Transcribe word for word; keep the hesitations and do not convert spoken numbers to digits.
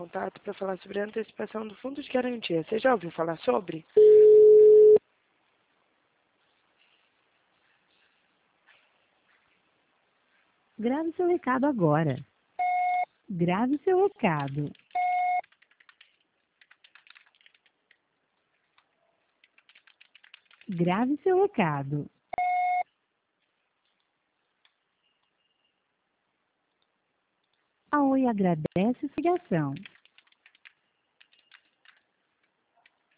contato para falar sobre a antecipação do fundo de garantia. Você já ouviu falar sobre? Grave seu recado agora. Grave seu recado. Grave seu recado. A Oi agradece sua ligação.